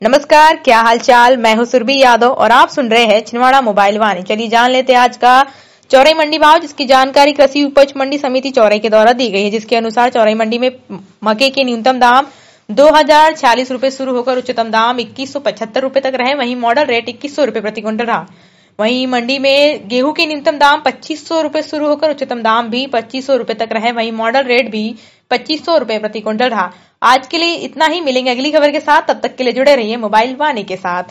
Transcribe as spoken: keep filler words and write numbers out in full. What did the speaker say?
नमस्कार, क्या हालचाल। मैं हूं सुरभि यादव और आप सुन रहे हैं छिंदवाड़ा मोबाइल वाणी। चलिए जान लेते हैं आज का चौरई मंडी भाव, जिसकी जानकारी कृषि उपज मंडी समिति चौरई के द्वारा दी गई है। जिसके अनुसार चौरई मंडी में मक्के के न्यूनतम दाम दो हजार छियालीस रूपये शुरू होकर उच्चतम दाम इक्कीस सौ पचहत्तर रूपये तक रहे। वहीं मॉडल रेट इक्कीस सौ रूपये प्रति क्विंटल रहा। वहीं मंडी में गेहूं के न्यूनतम दाम पच्चीस सौ रूपये शुरू होकर उच्चतम दाम भी पच्चीस सौ रूपये तक रहे। वहीं मॉडल रेट भी पच्चीस सौ रूपये प्रति क्विंटल रहा। आज के लिए इतना ही। मिलेंगे अगली खबर के साथ, तब तक के लिए जुड़े रहिए मोबाइल वाणी के साथ।